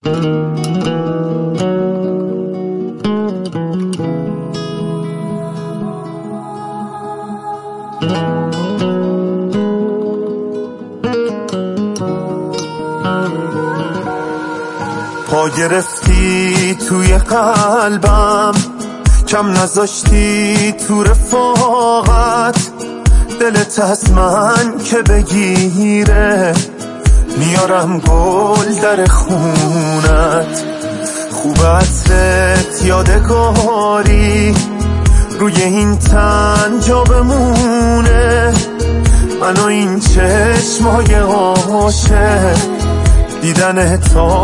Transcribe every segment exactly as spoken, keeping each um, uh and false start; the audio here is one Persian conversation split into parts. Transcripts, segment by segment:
پا گرفتی توی قلبم، کم نذاشتی تو رفاقت، دلت از من که بگیره میارم گل در خونت. خوب عطرت یادگاری روی این تن جا بمونه، من و این چشمای عاشق دیدن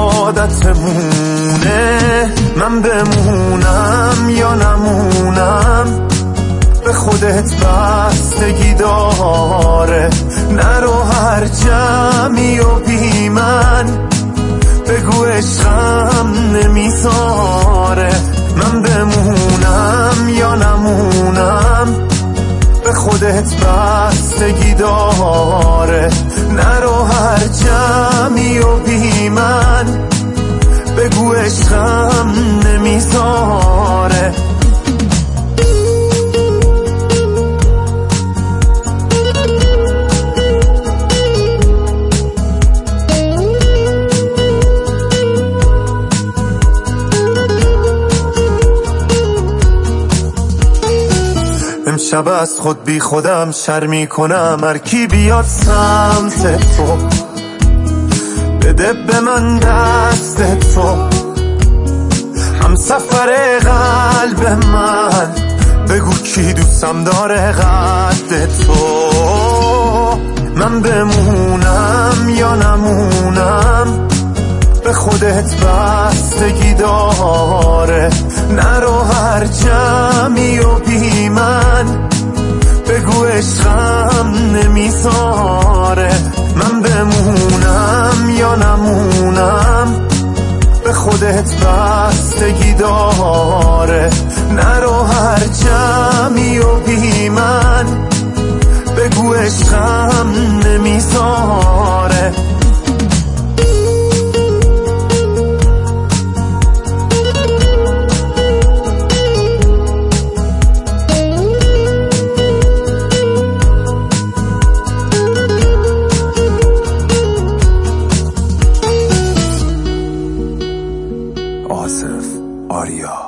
عادتمونه. من بمونم یا نمونم به خودت بستگی داره، نرو هر جمعی و بی من بگو عشقم نمیذاره. من بمونم یا نمونم به خودت بستگی داره، نرو هر جمعی و بی من بگو عشقم نمیذاره. امشب از خود بی خودم شرمی کنم، هر کی بیاد سمت تو بده به من دست تو، هم سفر قلب من بگو کی دوستم داره قد تو. من بمونم یا نمونم به خودت بستگی داره، نرو هر جمعی و بی من بگو عشقم نمیذاره. من بمونم یا نمونم به خودت بستگی داره، نرو هر جمعی و بی من بگو عشقم نمیذاره. آصف آریا